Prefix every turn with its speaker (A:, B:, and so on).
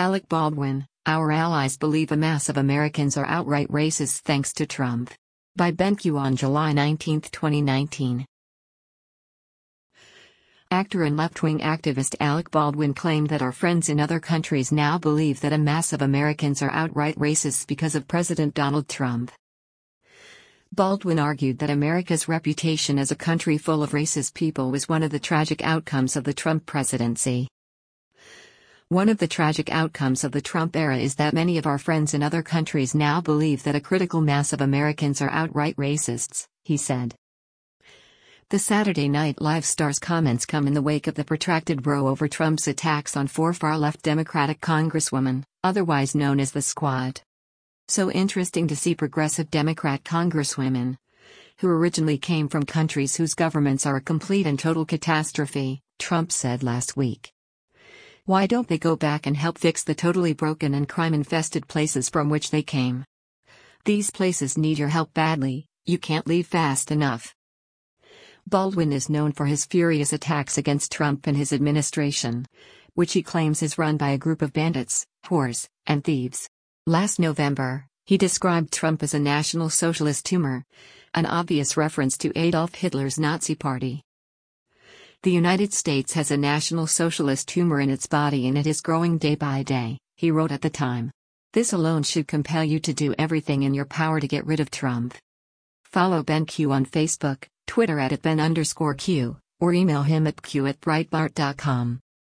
A: Alec Baldwin, our allies believe a mass of Americans are outright racist thanks to Trump. By BenQ on July 19, 2019. Actor and left-wing activist Alec Baldwin claimed that our friends in other countries now believe that a mass of Americans are outright racists because of President Donald Trump. Baldwin argued that America's reputation as a country full of racist people was one of the tragic outcomes of the Trump presidency. One of the tragic outcomes of the Trump era is that many of our friends in other countries now believe that a critical mass of Americans are outright racists, he said. The Saturday Night Live star's comments come in the wake of the protracted row over Trump's attacks on four far-left Democratic congresswomen, otherwise known as the Squad. So interesting to see progressive Democrat congresswomen, who originally came from countries whose governments are a complete and total catastrophe, Trump said last week. Why don't they go back and help fix the totally broken and crime-infested places from which they came? These places need your help badly, you can't leave fast enough. Baldwin is known for his furious attacks against Trump and his administration, which he claims is run by a group of bandits, whores, and thieves. Last November, he described Trump as a National Socialist tumor, an obvious reference to Adolf Hitler's Nazi Party. The United States has a National Socialist tumor in its body and it is growing day by day, he wrote at the time. This alone should compel you to do everything in your power to get rid of Trump. Follow BenQ on Facebook, Twitter @Ben_Q, or email him at q@breitbart.com.